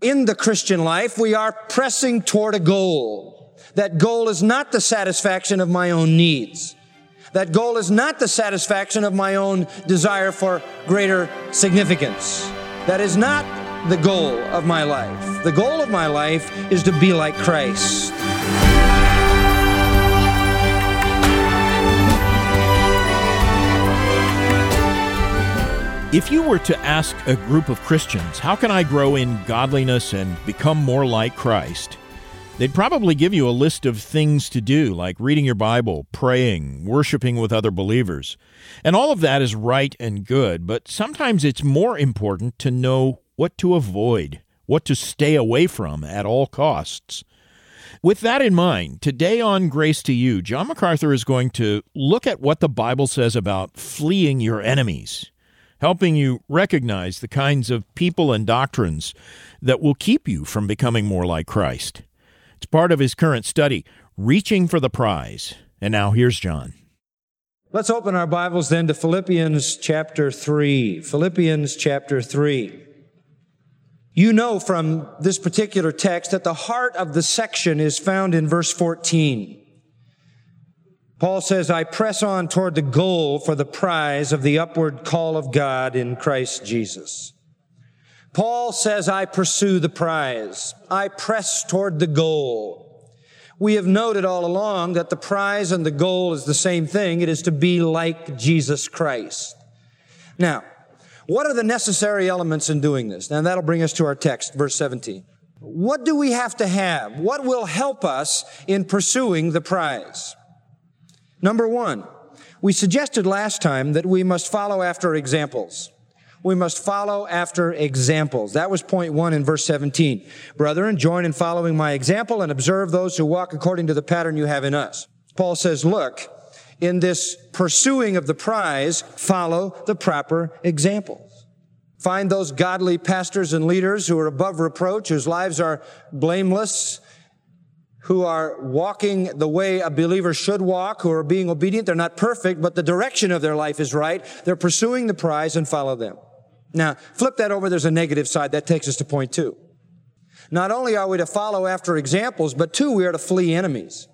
In the Christian life, we are pressing toward a goal. That goal is not the satisfaction of my own needs. That goal is not the satisfaction of my own desire for greater significance. That is not the goal of my life. The goal of my life is to be like Christ. If you were to ask a group of Christians, how can I grow in godliness and become more like Christ? They'd probably give you a list of things to do, like reading your Bible, praying, worshiping with other believers. And all of that is right and good, but sometimes it's more important to know what to avoid, what to stay away from at all costs. With that in mind, today on Grace to You, John MacArthur is going to look at what the Bible says about fleeing your enemies, helping you recognize the kinds of people and doctrines that will keep you from becoming more like Christ. It's part of his current study, Reaching for the Prize. And now here's John. Let's open our Bibles then to Philippians chapter 3. Philippians chapter 3. You know from this particular text that the heart of the section is found in verse 14. Paul says, I press on toward the goal for the prize of the upward call of God in Christ Jesus. Paul says, I pursue the prize. I press toward the goal. We have noted all along that the prize and the goal is the same thing. It is to be like Jesus Christ. Now, what are the necessary elements in doing this? Now, that'll bring us to our text, verse 17. What do we have to have? What will help us in pursuing the prize? Number one, we suggested last time that we must follow after examples. We must follow after examples. That was point 1 in verse 17. Brethren, join in following my example and observe those who walk according to the pattern you have in us. Paul says, look, in this pursuing of the prize, follow the proper examples. Find those godly pastors and leaders who are above reproach, whose lives are blameless, who are walking the way a believer should walk, who are being obedient. They're not perfect, but the direction of their life is right. They're pursuing the prize, and follow them. Now, flip that over. There's a negative side. That takes us to point 2. Not only are we to follow after examples, but 2, we are to flee enemies.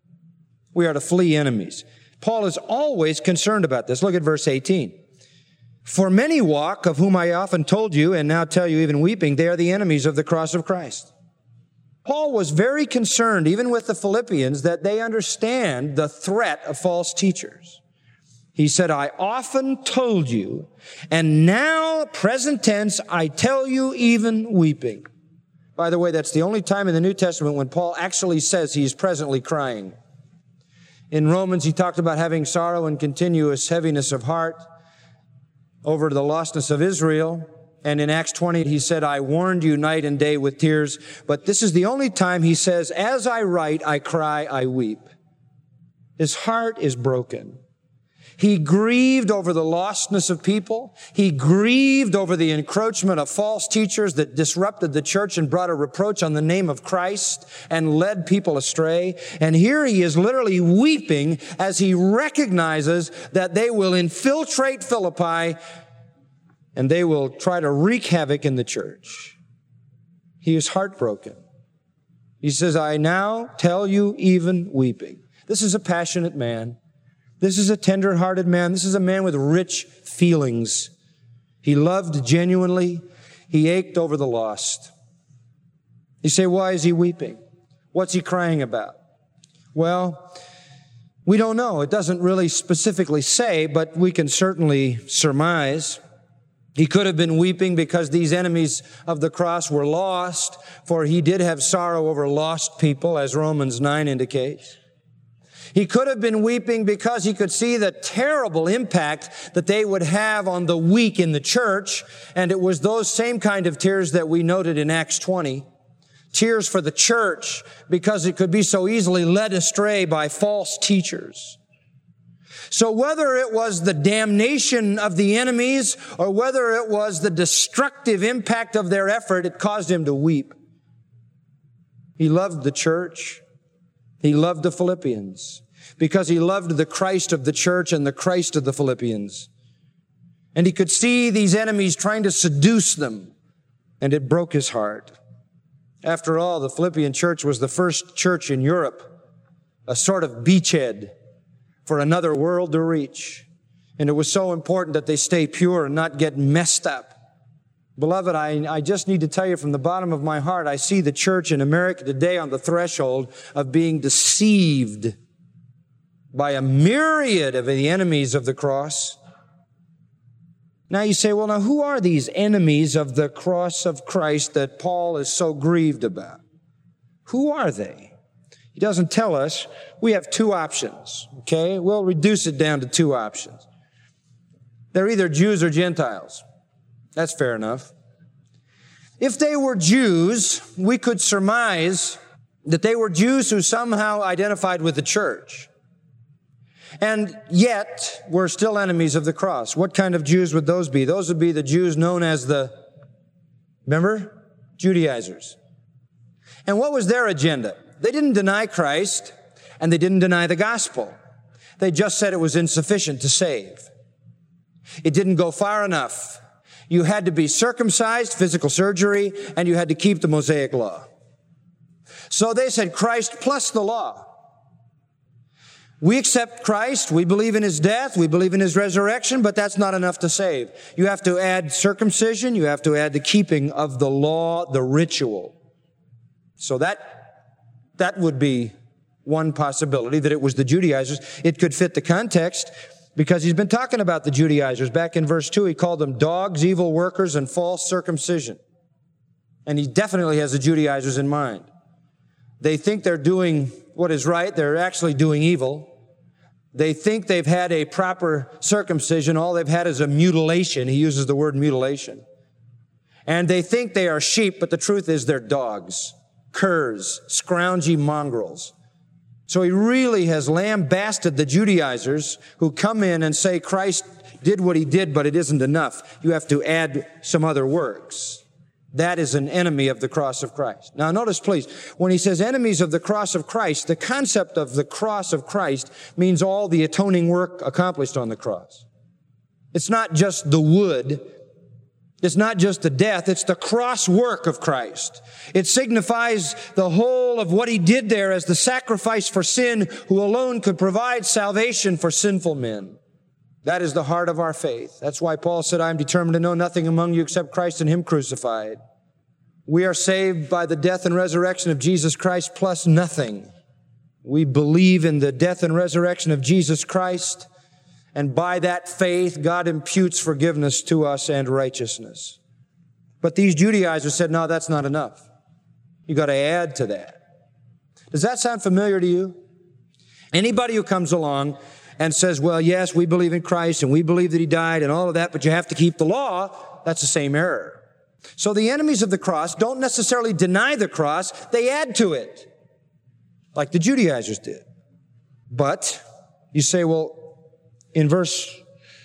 We are to flee enemies. Paul is always concerned about this. Look at verse 18. For many walk, of whom I often told you, and now tell you even weeping, they are the enemies of the cross of Christ. Paul was very concerned, even with the Philippians, that they understand the threat of false teachers. He said, I often told you, and now, present tense, I tell you even weeping. By the way, that's the only time in the New Testament when Paul actually says he's presently crying. In Romans, he talked about having sorrow and continuous heaviness of heart over the lostness of Israel. And in Acts 20, he said, I warned you night and day with tears. But this is the only time he says, as I write, I cry, I weep. His heart is broken. He grieved over the lostness of people. He grieved over the encroachment of false teachers that disrupted the church and brought a reproach on the name of Christ and led people astray. And here he is literally weeping as he recognizes that they will infiltrate Philippi and they will try to wreak havoc in the church. He is heartbroken. He says, I now tell you even weeping. This is a passionate man. This is a tender-hearted man. This is a man with rich feelings. He loved genuinely. He ached over the lost. You say, why is he weeping? What's he crying about? Well, we don't know. It doesn't really specifically say, but we can certainly surmise. He could have been weeping because these enemies of the cross were lost, for he did have sorrow over lost people, as Romans 9 indicates. He could have been weeping because he could see the terrible impact that they would have on the weak in the church, and it was those same kind of tears that we noted in Acts 20. Tears for the church, because it could be so easily led astray by false teachers. So whether it was the damnation of the enemies or whether it was the destructive impact of their effort, it caused him to weep. He loved the church. He loved the Philippians because he loved the Christ of the church and the Christ of the Philippians. And he could see these enemies trying to seduce them, and it broke his heart. After all, the Philippian church was the first church in Europe, a sort of beachhead for another world to reach. And it was so important that they stay pure and not get messed up. Beloved, I just need to tell you from the bottom of my heart, I see the church in America today on the threshold of being deceived by a myriad of the enemies of the cross. Now you say, well, now who are these enemies of the cross of Christ that Paul is so grieved about? Who are they? He doesn't tell us. We have two options, okay? We'll reduce it down to two options. They're either Jews or Gentiles. That's fair enough. If they were Jews, we could surmise that they were Jews who somehow identified with the church. And yet, we're still enemies of the cross. What kind of Jews would those be? Those would be the Jews known as remember? Judaizers. And what was their agenda? They didn't deny Christ, and they didn't deny the gospel. They just said it was insufficient to save. It didn't go far enough. You had to be circumcised, physical surgery, and you had to keep the Mosaic law. So they said Christ plus the law. We accept Christ, we believe in His death, we believe in His resurrection, but that's not enough to save. You have to add circumcision, you have to add the keeping of the law, the ritual. So that would be one possibility, that it was the Judaizers. It could fit the context, because he's been talking about the Judaizers. Back in verse 2, he called them dogs, evil workers, and false circumcision. And he definitely has the Judaizers in mind. They think they're doing what is right. They're actually doing evil. They think they've had a proper circumcision. All they've had is a mutilation. He uses the word mutilation. And they think they are sheep, but the truth is they're dogs, curs, scroungy mongrels. So he really has lambasted the Judaizers who come in and say Christ did what He did, but it isn't enough. You have to add some other works. That is an enemy of the cross of Christ. Now notice, please, when he says enemies of the cross of Christ, the concept of the cross of Christ means all the atoning work accomplished on the cross. It's not just the wood. It's not just the death, it's the cross work of Christ. It signifies the whole of what He did there as the sacrifice for sin, who alone could provide salvation for sinful men. That is the heart of our faith. That's why Paul said, I am determined to know nothing among you except Christ and Him crucified. We are saved by the death and resurrection of Jesus Christ plus nothing. We believe in the death and resurrection of Jesus Christ. And by that faith, God imputes forgiveness to us and righteousness. But these Judaizers said, no, that's not enough. You got to add to that. Does that sound familiar to you? Anybody who comes along and says, well, yes, we believe in Christ and we believe that He died and all of that, but you have to keep the law, that's the same error. So the enemies of the cross don't necessarily deny the cross, they add to it, like the Judaizers did. But you say, well, in verse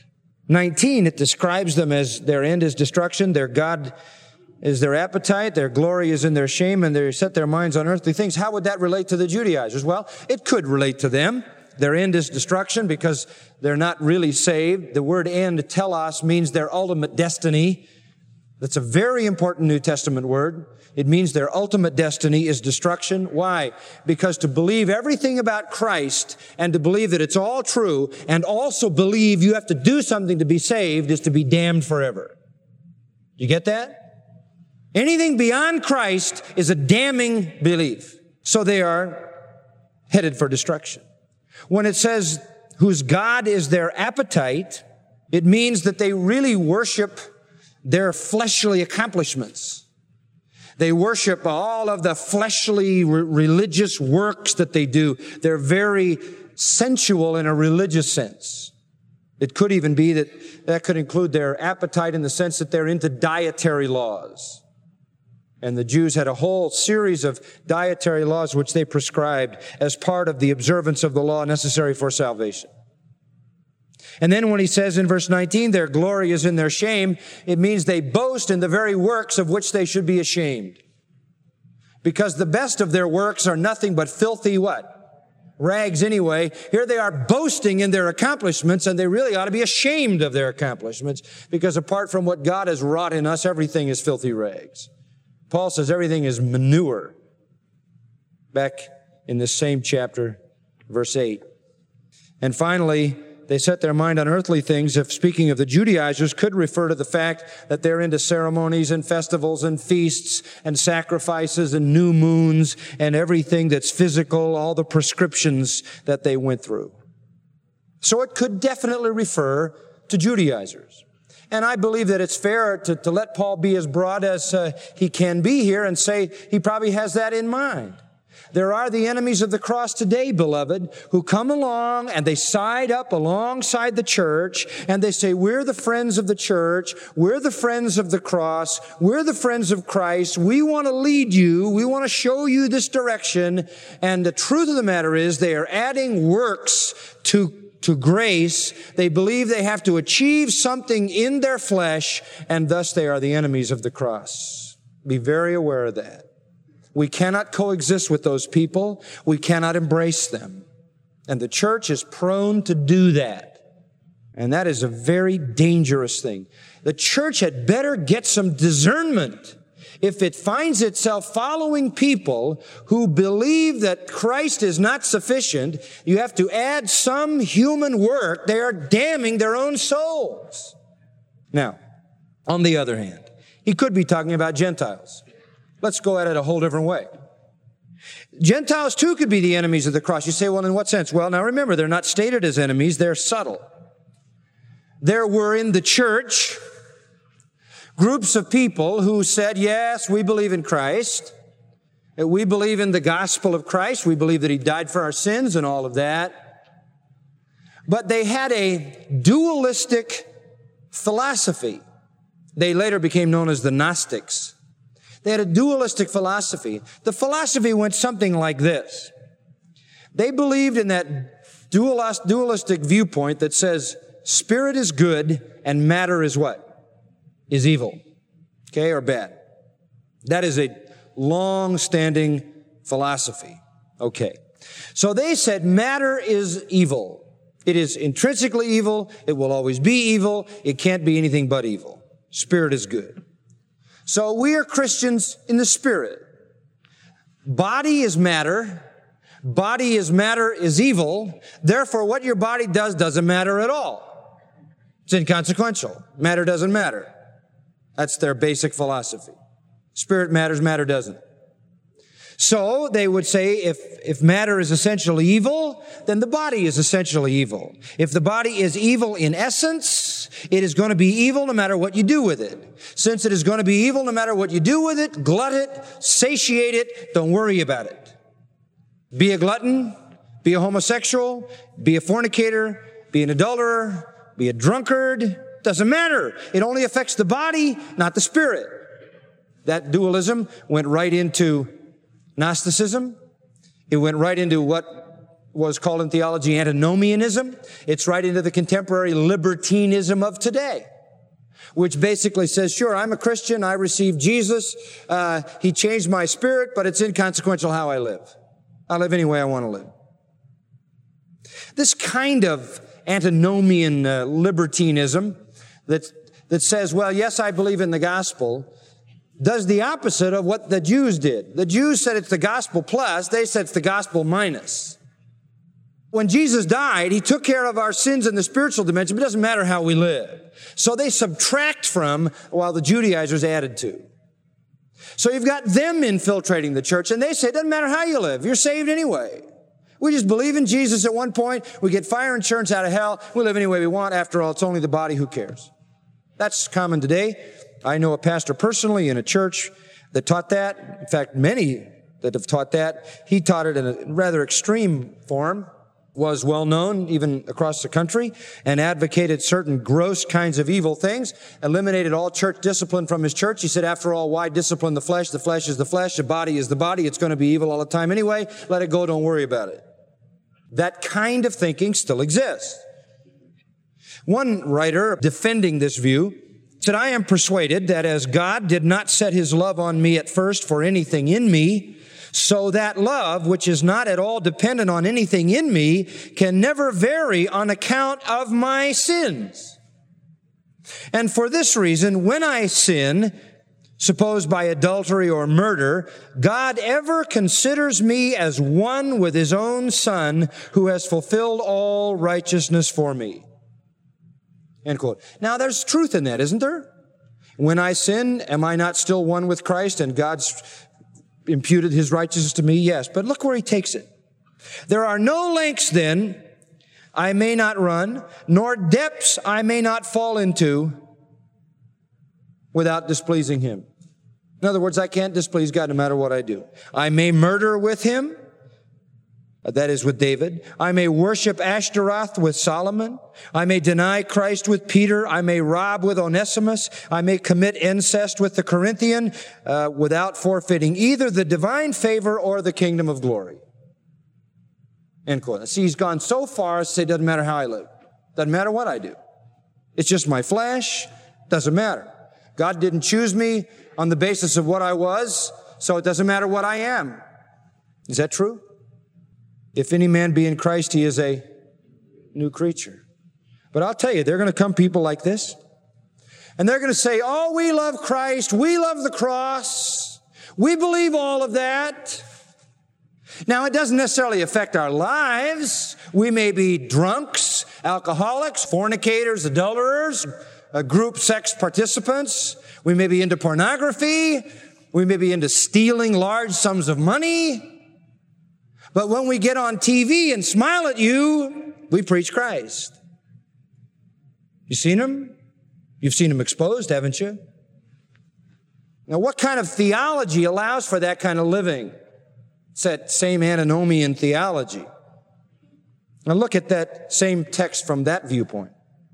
19, it describes them as their end is destruction, their God is their appetite, their glory is in their shame, and they set their minds on earthly things. How would that relate to the Judaizers? Well, it could relate to them. Their end is destruction because they're not really saved. The word end, telos, means their ultimate destiny. That's a very important New Testament word. It means their ultimate destiny is destruction. Why? Because to believe everything about Christ and to believe that it's all true and also believe you have to do something to be saved is to be damned forever. You get that? Anything beyond Christ is a damning belief. So they are headed for destruction. When it says whose God is their appetite, it means that they really worship their fleshly accomplishments. They worship all of the fleshly religious works that they do. They're very sensual in a religious sense. It could even be that could include their appetite in the sense that they're into dietary laws. And the Jews had a whole series of dietary laws which they prescribed as part of the observance of the law necessary for salvation. And then when he says in verse 19, their glory is in their shame, it means they boast in the very works of which they should be ashamed. Because the best of their works are nothing but filthy what? Rags anyway. Here they are boasting in their accomplishments, and they really ought to be ashamed of their accomplishments, because apart from what God has wrought in us, everything is filthy rags. Paul says everything is manure. Back in this same chapter, verse 8. And finally, they set their mind on earthly things, if speaking of the Judaizers, could refer to the fact that they're into ceremonies and festivals and feasts and sacrifices and new moons and everything that's physical, all the prescriptions that they went through. So it could definitely refer to Judaizers. And I believe that it's fair to let Paul be as broad as he can be here and say he probably has that in mind. There are the enemies of the cross today, beloved, who come along and they side up alongside the church and they say, we're the friends of the church. We're the friends of the cross. We're the friends of Christ. We want to lead you. We want to show you this direction. And the truth of the matter is they are adding works to grace. They believe they have to achieve something in their flesh, and thus they are the enemies of the cross. Be very aware of that. We cannot coexist with those people. We cannot embrace them. And the church is prone to do that. And that is a very dangerous thing. The church had better get some discernment. If it finds itself following people who believe that Christ is not sufficient, you have to add some human work. They are damning their own souls. Now, on the other hand, he could be talking about Gentiles. Let's go at it a whole different way. Gentiles too could be the enemies of the cross. You say, well, in what sense? Well, now remember, they're not stated as enemies. They're subtle. There were in the church groups of people who said, yes, we believe in Christ. We believe in the gospel of Christ. We believe that he died for our sins and all of that. But they had a dualistic philosophy. They later became known as the Gnostics. They had a dualistic philosophy. The philosophy went something like this. They believed in that dualistic viewpoint that says spirit is good and matter is what? Is evil. Okay, or bad. That is a long-standing philosophy. Okay. So they said matter is evil. It is intrinsically evil. It will always be evil. It can't be anything but evil. Spirit is good. So we are Christians in the Spirit. Body is matter. Body is matter is evil. Therefore, what your body does doesn't matter at all. It's inconsequential. Matter doesn't matter. That's their basic philosophy. Spirit matters, matter doesn't. So they would say if matter is essentially evil, then the body is essentially evil. If the body is evil in essence, it is going to be evil no matter what you do with it. Since it is going to be evil no matter what you do with it, glut it, satiate it, don't worry about it. Be a glutton, be a homosexual, be a fornicator, be an adulterer, be a drunkard, doesn't matter. It only affects the body, not the spirit. That dualism went right into Gnosticism. It went right into what was called in theology antinomianism. It's right into the contemporary libertinism of today, which basically says, sure, I'm a Christian. I received Jesus. He changed my spirit, but it's inconsequential how I live. I live any way I want to live. This kind of antinomian libertinism that says, well, yes, I believe in the gospel, does the opposite of what the Jews did. The Jews said it's the gospel plus, they said it's the gospel minus. When Jesus died, he took care of our sins in the spiritual dimension, but it doesn't matter how we live. So they subtract from, while the Judaizers added to. So you've got them infiltrating the church, and they say it doesn't matter how you live, you're saved anyway. We just believe in Jesus at one point, we get fire insurance out of hell, we live any way we want, after all, it's only the body, who cares? That's common today. I know a pastor personally in a church that taught that. In fact, many that have taught that. He taught it in a rather extreme form, was well known even across the country, and advocated certain gross kinds of evil things, eliminated all church discipline from his church. He said, after all, why discipline the flesh? The flesh is the flesh. The body is the body. It's going to be evil all the time anyway. Let it go. Don't worry about it. That kind of thinking still exists. One writer defending this view said, I am persuaded that as God did not set his love on me at first for anything in me, so that love, which is not at all dependent on anything in me, can never vary on account of my sins. And for this reason, when I sin, suppose by adultery or murder, God ever considers me as one with his own Son who has fulfilled all righteousness for me. End quote. Now there's truth in that, isn't there? When I sin, am I not still one with Christ and God's imputed his righteousness to me? Yes. But look where he takes it. There are no lengths then I may not run, nor depths I may not fall into without displeasing him. In other words, I can't displease God no matter what I do. I may murder with him, that is with David. I may worship Ashtaroth with Solomon. I may deny Christ with Peter. I may rob with Onesimus. I may commit incest with the Corinthian without forfeiting either the divine favor or the kingdom of glory. End quote. See, he's gone so far as to say it doesn't matter how I live. Doesn't matter what I do. It's just my flesh. Doesn't matter. God didn't choose me on the basis of what I was, so it doesn't matter what I am. Is that true? If any man be in Christ, he is a new creature. But I'll tell you, there are going to come people like this, and they're going to say, oh, we love Christ, we love the cross, we believe all of that. Now, it doesn't necessarily affect our lives. We may be drunks, alcoholics, fornicators, adulterers, group sex participants. We may be into pornography. We may be into stealing large sums of money. But when we get on TV and smile at you, we preach Christ. You seen him? You've seen him exposed, haven't you? Now, what kind of theology allows for that kind of living? It's that same antinomian theology. Now look at that same text from that viewpoint.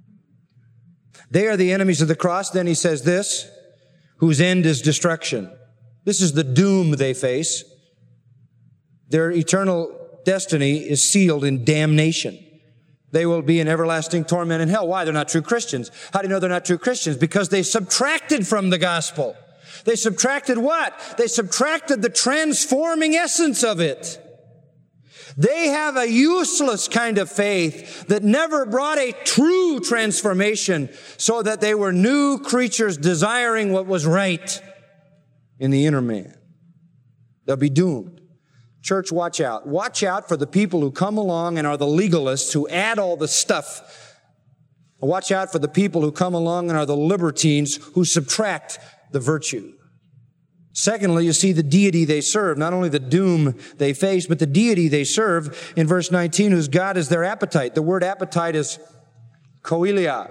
They are the enemies of the cross. Then he says this, whose end is destruction. This is the doom they face. Their eternal destiny is sealed in damnation. They will be in everlasting torment in hell. Why? They're not true Christians. How do you know they're not true Christians? Because they subtracted from the gospel. They subtracted what? They subtracted the transforming essence of it. They have a useless kind of faith that never brought a true transformation so that they were new creatures desiring what was right in the inner man. They'll be doomed. Church, watch out. Watch out for the people who come along and are the legalists who add all the stuff. Watch out for the people who come along and are the libertines who subtract the virtue. Secondly, you see the deity they serve, not only the doom they face, but the deity they serve in verse 19, whose God is their appetite. The word appetite is koilia.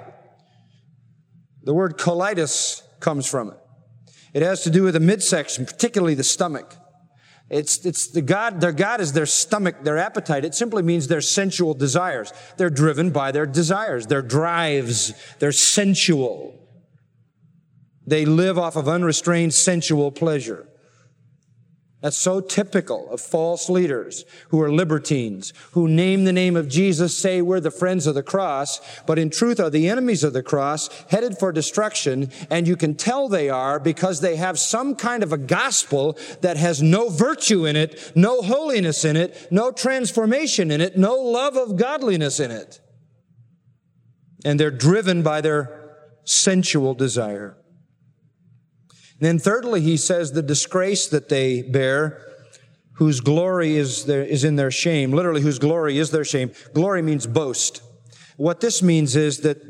The word colitis comes from it. It has to do with the midsection, particularly the stomach. It's the God, their God is their stomach, their appetite. It simply means their sensual desires. They're driven by their desires, their drives. They're sensual. They live off of unrestrained sensual pleasure. That's so typical of false leaders who are libertines, who name the name of Jesus, say we're the friends of the cross, but in truth are the enemies of the cross, headed for destruction, and you can tell they are because they have some kind of a gospel that has no virtue in it, no holiness in it, no transformation in it, no love of godliness in it. And they're driven by their sensual desire. Then thirdly, he says the disgrace that they bear, whose glory is in their shame. Literally, whose glory is their shame. Glory means boast. What this means is that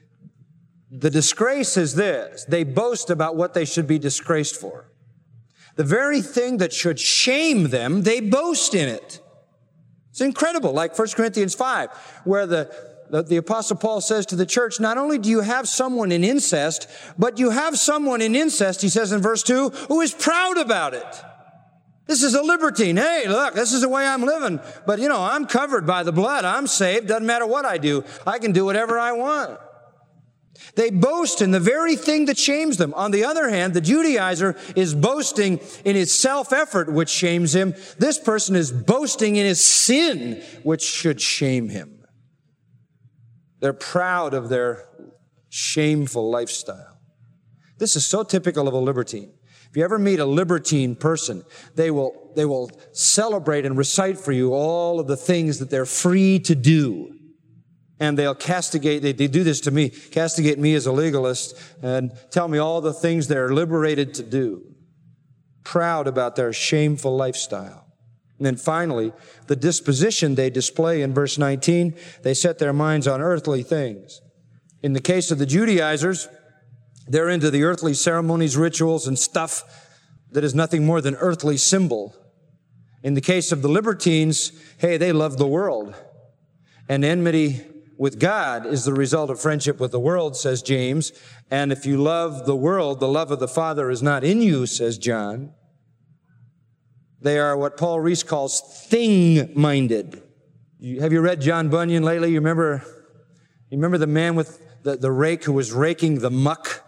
the disgrace is this. They boast about what they should be disgraced for. The very thing that should shame them, they boast in it. It's incredible, like 1 Corinthians 5, where the Apostle Paul says to the church, not only do you have someone in incest, but you have someone in incest, he says in verse 2, who is proud about it. This is a libertine. Hey, look, this is the way I'm living. But, I'm covered by the blood. I'm saved. Doesn't matter what I do. I can do whatever I want. They boast in the very thing that shames them. On the other hand, the Judaizer is boasting in his self-effort, which shames him. This person is boasting in his sin, which should shame him. They're proud of their shameful lifestyle. This is so typical of a libertine. If you ever meet a libertine person, they will celebrate and recite for you all of the things that they're free to do. And they'll castigate, they do this to me, castigate me as a legalist and tell me all the things they're liberated to do. Proud about their shameful lifestyle. And then finally, the disposition they display in verse 19, they set their minds on earthly things. In the case of the Judaizers, they're into the earthly ceremonies, rituals, and stuff that is nothing more than earthly symbol. In the case of the libertines, hey, they love the world. And enmity with God is the result of friendship with the world, says James. And if you love the world, the love of the Father is not in you, says John. They are what Paul Rees calls thing-minded. Have you read John Bunyan lately? You remember the man with the rake who was raking the muck,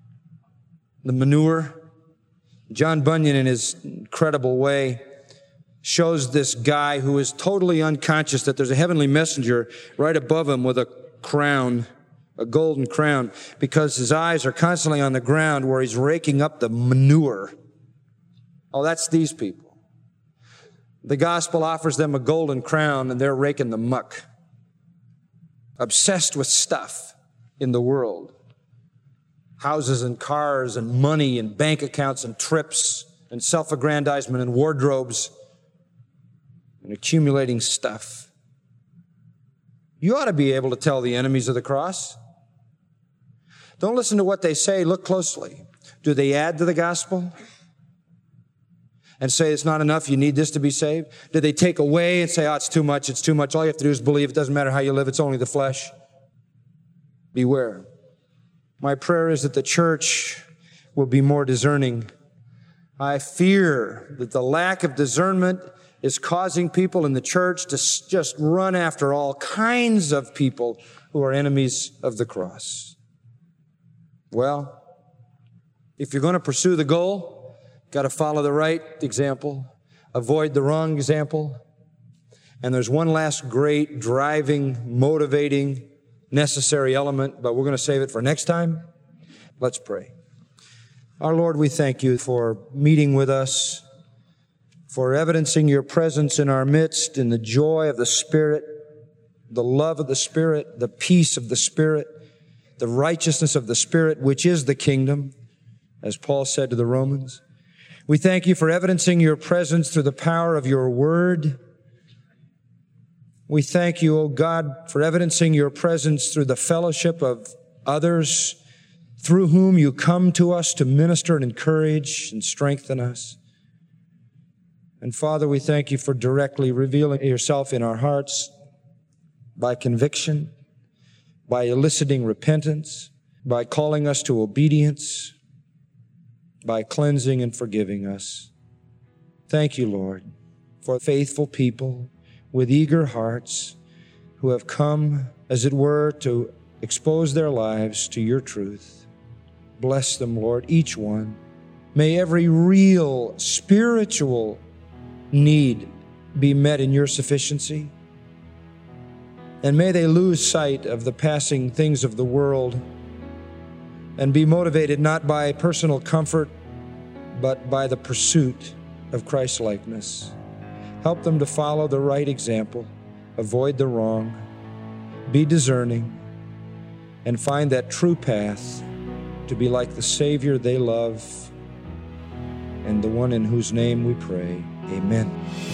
the manure? John Bunyan, in his incredible way, shows this guy who is totally unconscious that there's a heavenly messenger right above him with a crown, a golden crown, because his eyes are constantly on the ground where he's raking up the manure. Oh, that's these people. The gospel offers them a golden crown and they're raking the muck. Obsessed with stuff in the world. Houses and cars and money and bank accounts and trips and self-aggrandizement and wardrobes and accumulating stuff. You ought to be able to tell the enemies of the cross. Don't listen to what they say. Look closely. Do they add to the gospel and say it's not enough, you need this to be saved? Do they take away and say, oh, it's too much, it's too much. All you have to do is believe. It doesn't matter how you live. It's only the flesh. Beware. My prayer is that the church will be more discerning. I fear that the lack of discernment is causing people in the church to just run after all kinds of people who are enemies of the cross. Well, if you're going to pursue the goal, got to follow the right example, avoid the wrong example. And there's one last great driving, motivating, necessary element, but we're going to save it for next time. Let's pray. Our Lord, we thank you for meeting with us, for evidencing your presence in our midst in the joy of the Spirit, the love of the Spirit, the peace of the Spirit, the righteousness of the Spirit, which is the kingdom, as Paul said to the Romans. We thank you for evidencing your presence through the power of your word. We thank you, O God, for evidencing your presence through the fellowship of others through whom you come to us to minister and encourage and strengthen us. And Father, we thank you for directly revealing yourself in our hearts by conviction, by eliciting repentance, by calling us to obedience, by cleansing and forgiving us. Thank you, Lord, for faithful people with eager hearts who have come, as it were, to expose their lives to your truth. Bless them, Lord, each one. May every real spiritual need be met in your sufficiency. And may they lose sight of the passing things of the world and be motivated not by personal comfort, but by the pursuit of Christ-likeness. Help them to follow the right example, avoid the wrong, be discerning, and find that true path to be like the Savior they love and the one in whose name we pray. Amen.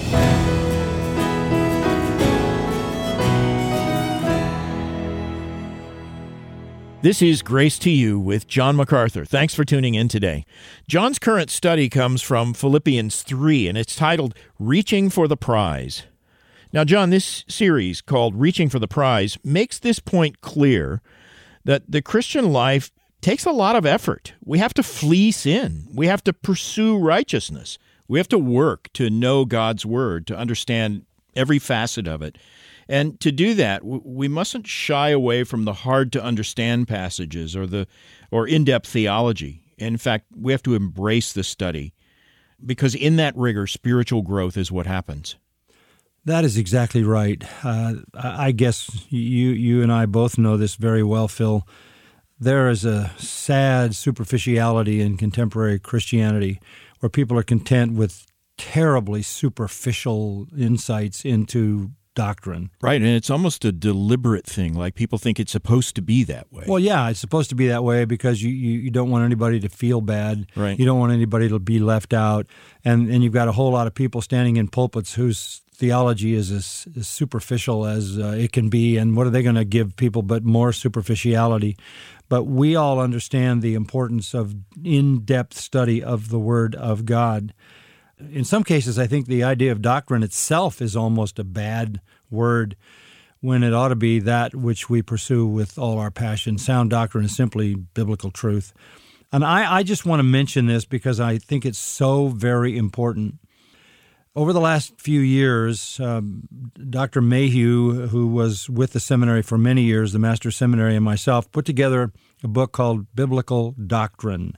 This is Grace to You with John MacArthur. Thanks for tuning in today. John's current study comes from Philippians 3, and it's titled Reaching for the Prize. Now, John, this series called Reaching for the Prize makes this point clear that the Christian life takes a lot of effort. We have to flee sin. We have to pursue righteousness. We have to work to know God's Word, to understand every facet of it. And to do that, we mustn't shy away from the hard-to-understand passages or in-depth theology. In fact, we have to embrace the study, because in that rigor, spiritual growth is what happens. That is exactly right. I guess you and I both know this very well, Phil. There is a sad superficiality in contemporary Christianity where people are content with terribly superficial insights into doctrine. Right, and it's almost a deliberate thing, like people think it's supposed to be that way. Well, yeah, it's supposed to be that way because you don't want anybody to feel bad. Right. You don't want anybody to be left out. And you've got a whole lot of people standing in pulpits whose theology is as superficial as it can be, and what are they going to give people but more superficiality? But we all understand the importance of in-depth study of the Word of God. In some cases, I think the idea of doctrine itself is almost a bad word when it ought to be that which we pursue with all our passion. Sound doctrine is simply biblical truth. And I just want to mention this because I think it's so very important. Over the last few years, Dr. Mayhew, who was with the seminary for many years, the Master's Seminary, and myself, put together a book called Biblical Doctrine,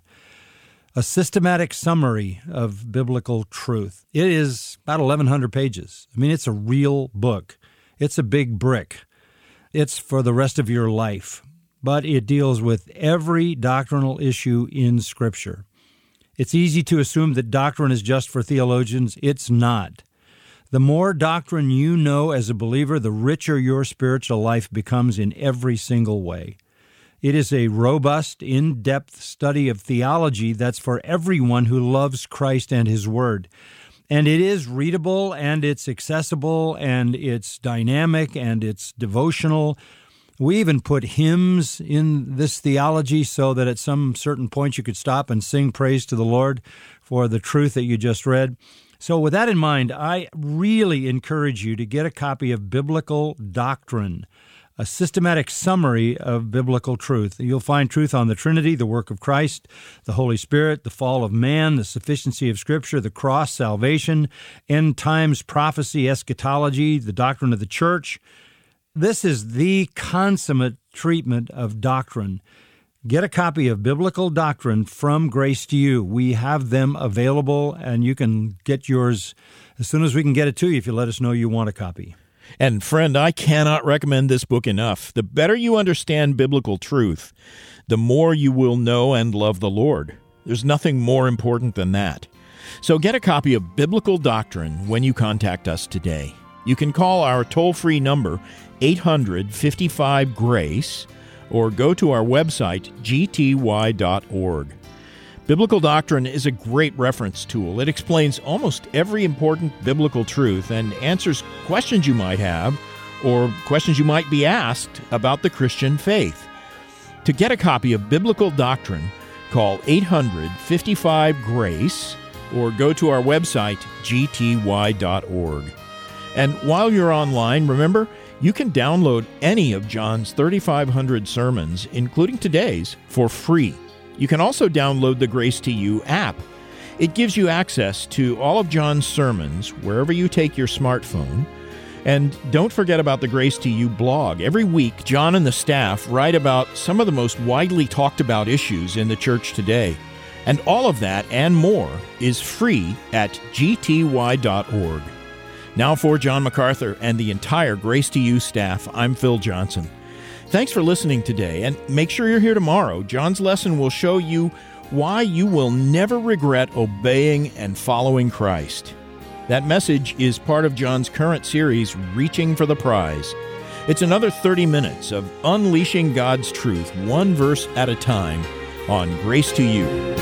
a systematic summary of biblical truth. It is about 1,100 pages. I mean, it's a real book. It's a big brick. It's for the rest of your life. But it deals with every doctrinal issue in Scripture. It's easy to assume that doctrine is just for theologians. It's not. The more doctrine you know as a believer, the richer your spiritual life becomes in every single way. It is a robust, in-depth study of theology that's for everyone who loves Christ and His Word. And it is readable, and it's accessible, and it's dynamic, and it's devotional. We even put hymns in this theology so that at some certain point you could stop and sing praise to the Lord for the truth that you just read. So with that in mind, I really encourage you to get a copy of Biblical Doctrine, a systematic summary of biblical truth. You'll find truth on the Trinity, the work of Christ, the Holy Spirit, the fall of man, the sufficiency of Scripture, the cross, salvation, end times prophecy, eschatology, the doctrine of the church. This is the consummate treatment of doctrine. Get a copy of Biblical Doctrine from Grace to You. We have them available, and you can get yours as soon as we can get it to you if you let us know you want a copy. And friend, I cannot recommend this book enough. The better you understand biblical truth, the more you will know and love the Lord. There's nothing more important than that. So get a copy of Biblical Doctrine when you contact us today. You can call our toll-free number, 800-55-GRACE, or go to our website, gty.org. Biblical Doctrine is a great reference tool. It explains almost every important biblical truth and answers questions you might have or questions you might be asked about the Christian faith. To get a copy of Biblical Doctrine, call 800-55-GRACE or go to our website, gty.org. And while you're online, remember, you can download any of John's 3,500 sermons, including today's, for free. You can also download the Grace to You app. It gives you access to all of John's sermons wherever you take your smartphone. And don't forget about the Grace to You blog. Every week, John and the staff write about some of the most widely talked about issues in the church today. And all of that and more is free at gty.org. Now for John MacArthur and the entire Grace to You staff, I'm Phil Johnson. Thanks for listening today, and make sure you're here tomorrow. John's lesson will show you why you will never regret obeying and following Christ. That message is part of John's current series, Reaching for the Prize. It's another 30 minutes of unleashing God's truth, one verse at a time, on Grace to You.